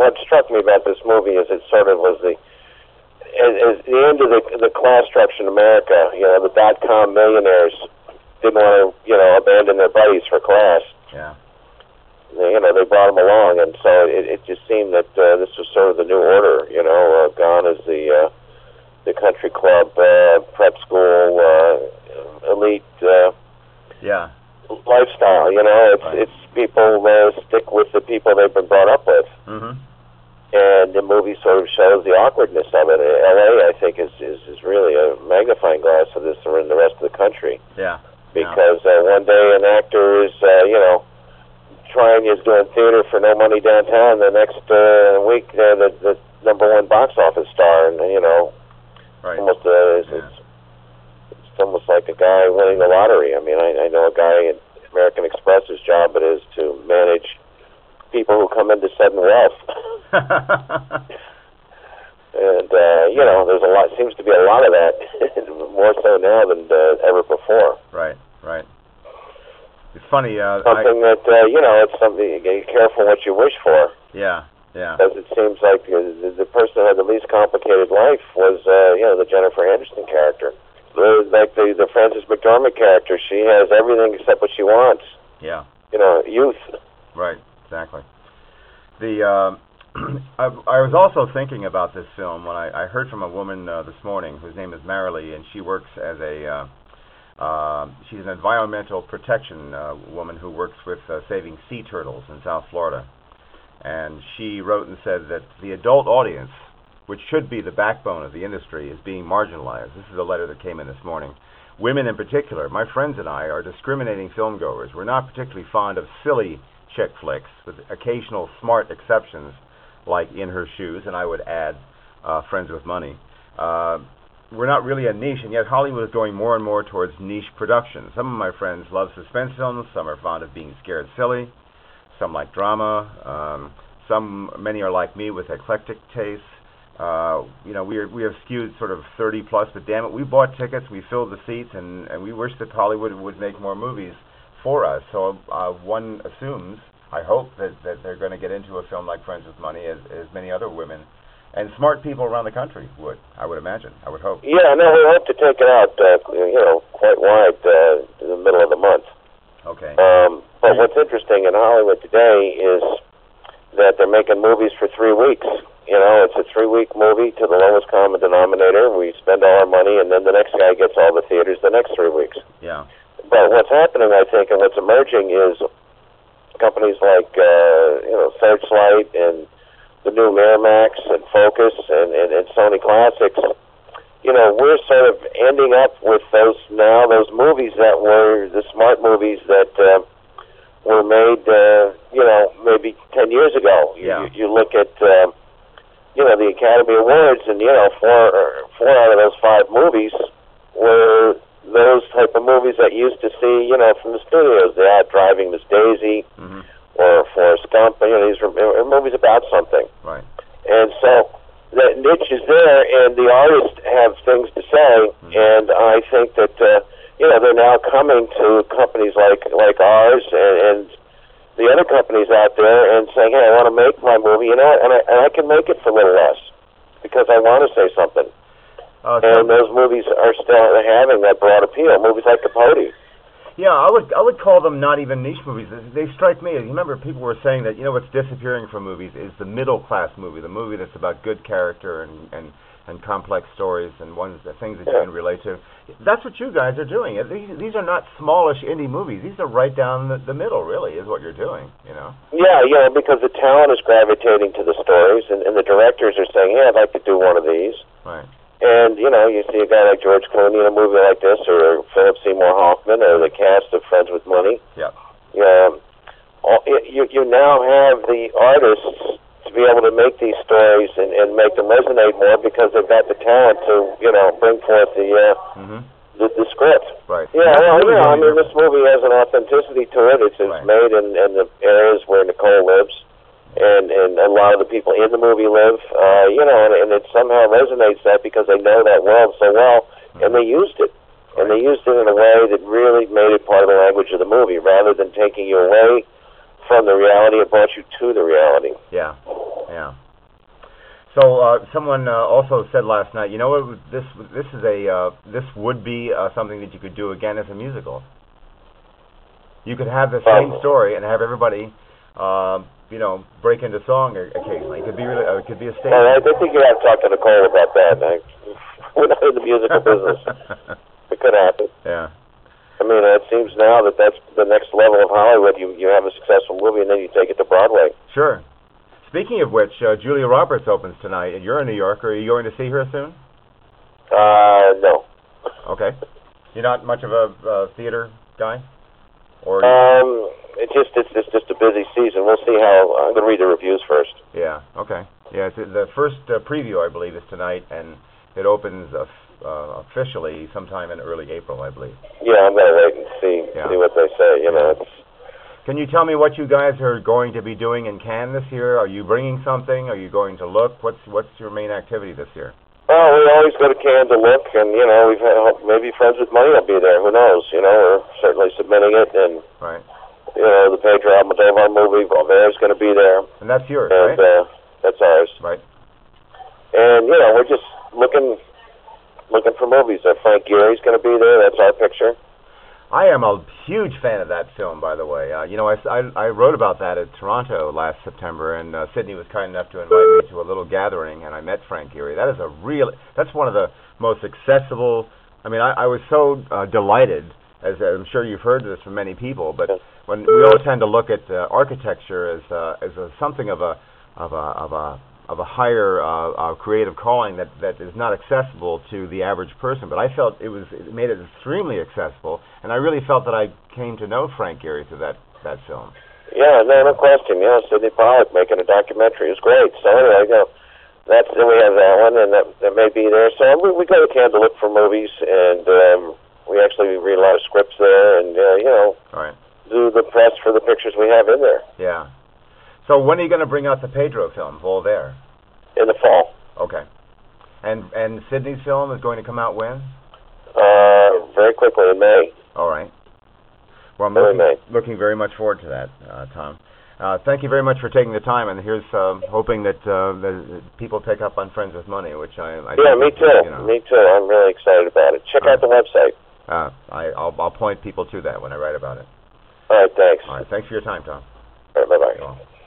what struck me about this movie is it sort of was the end of the class structure in America. You know, the .com millionaires didn't want to, abandon their buddies for class. Yeah. They brought them along, and so it just seemed that this was sort of the new order. Gone is the country club, prep school, elite. Yeah. Lifestyle. It's people stick with the people they've been brought up with. Mm-hmm. And the movie sort of shows the awkwardness of it. L.A., I think, is really a magnifying glass of this in the rest of the country. Yeah. Because one day an actor is, is doing theater for no money downtown. The next week, they're the number one box office star, and right. almost it's almost like a guy winning the lottery. I mean, I know a guy at American Express's job it is to manage people who come into sudden wealth. And there's seems to be a lot of that, more so now than ever before. Right. It's funny. Something it's something you be careful what you wish for. Yeah. Because it seems like the person who had the least complicated life was, the Jennifer Aniston character. Like the Frances McDormand character, she has everything except what she wants. Yeah. Youth. Right. Exactly. I was also thinking about this film when I heard from a woman this morning whose name is Marilee, and she works as she's an environmental protection woman who works with saving sea turtles in South Florida. And she wrote and said that the adult audience, which should be the backbone of the industry, is being marginalized. This is a letter that came in this morning. Women in particular, my friends and I, are discriminating filmgoers. We're not particularly fond of silly chick flicks, with occasional smart exceptions, like In Her Shoes, and I would add Friends with Money. We're not really a niche, and yet Hollywood is going more and more towards niche productions. Some of my friends love suspense films. Some are fond of being scared silly. Some like drama. Many are like me with eclectic tastes. We have skewed sort of 30 plus, but damn it, we bought tickets, we filled the seats, and we wish that Hollywood would make more movies for us. So one assumes, I hope, that they're going to get into a film like Friends with Money, as many other women and smart people around the country would, I would imagine. I would hope. Yeah, no, we hope to take it out, quite wide in the middle of the month. Okay. But what's interesting in Hollywood today is that they're making movies for 3 weeks. It's a 3-week movie to the lowest common denominator. We spend all our money, and then the next guy gets all the theaters the next 3 weeks. Yeah. But what's happening, I think, and what's emerging is companies like, Searchlight and the new Miramax and Focus and Sony Classics. We're sort of ending up with those movies that were the smart movies that were made, maybe 10 years ago. Yeah. You look at, the Academy Awards, and, 4 out of those 5 movies were those type of movies that you used to see, from the studios. The Out Driving Miss Daisy, mm-hmm. or Forrest Gump. These are movies about something. Right. And so that niche is there, and the artists have things to say. Mm-hmm. And I think that they're now coming to companies like ours and the other companies out there and saying, "Hey, I want to make my movie, and I can make it for a little less because I want to say something." And those movies are still having that broad appeal. Movies like Capote. Yeah, I would call them not even niche movies. They strike me. You remember people were saying that what's disappearing from movies is the middle class movie, the movie that's about good character and complex stories and things that you can relate to. That's what you guys are doing. These are not smallish indie movies. These are right down the middle, really, is what you're doing. Yeah, because the talent is gravitating to the stories, and the directors are saying, "Hey, I'd like to do one of these." Right. And, you see a guy like George Clooney in a movie like this, or Philip Seymour Hoffman, or the cast of Friends with Money. Yeah. You now have the artists to be able to make these stories and make them resonate more because they've got the talent to, bring forth the script. Right. This movie has an authenticity to it. It's right. made in the areas where Nicole lives. And a lot of the people in the movie live, and it somehow resonates that because they know that world so well, and they used it. And they used it in a way that really made it part of the language of the movie, rather than taking you away from the reality, it brought you to the reality. Yeah. Yeah. So someone also said last night, you know what? This would be something that you could do again as a musical. You could have the same story and have everybody, break into song occasionally. It could be it could be a stage. I think you have to talk to Nicole about that. We're not in the musical business. It could happen. Yeah. I mean, it seems now that that's the next level of Hollywood. You have a successful movie and then you take it to Broadway. Sure. Speaking of which, Julia Roberts opens tonight, and you're in New York. Are you going to see her soon? No. Okay. You're not much of a theater guy? Or it's just a busy season. We'll see how. I'm going to read the reviews first. Yeah. Okay. Yeah. The first preview, I believe, is tonight, and it opens officially sometime in early April, I believe. Yeah, I'm going to wait and see what they say. You know. Can you tell me what you guys are going to be doing in Cannes this year? Are you bringing something? Are you going to look? What's your main activity this year? Well, we always go to Cannes to look, and we've had, maybe Friends with Money will be there. Who knows? We're certainly submitting it, and right. The Pedro Almodovar movie, Volvaire's going to be there, and that's yours, and, right? That's ours, right? And we're just looking for movies. Frank Gehry's going to be there. That's our picture. I am a huge fan of that film, by the way. I wrote about that at Toronto last September, and Sydney was kind enough to invite me to a little gathering, and I met Frank Gehry. That's one of the most accessible. I mean, I was so delighted, as I'm sure you've heard this from many people, but when we all tend to look at architecture as something of a higher creative calling that is not accessible to the average person, but I felt it made it extremely accessible, and I really felt that I came to know Frank Gehry through that film. Yeah, no question. Sidney Pollack making a documentary is great. So anyway, then we have that one, and that may be there. So we go to Cannes to look for movies, and we actually read a lot of scripts there, and right. do the press for the pictures we have in there. Yeah. So when are you going to bring out the Pedro film, Voltaire? In the fall. Okay. And Sydney's film is going to come out when? Very quickly, in May. All right. Well, I'm looking very much forward to that, Tom. Thank you very much for taking the time, and here's hoping that people pick up on Friends with Money, which I yeah, me too. Me too. I'm really excited about it. Check out the website. I'll point people to that when I write about it. All right, thanks. All right, thanks for your time, Tom. All right, bye-bye.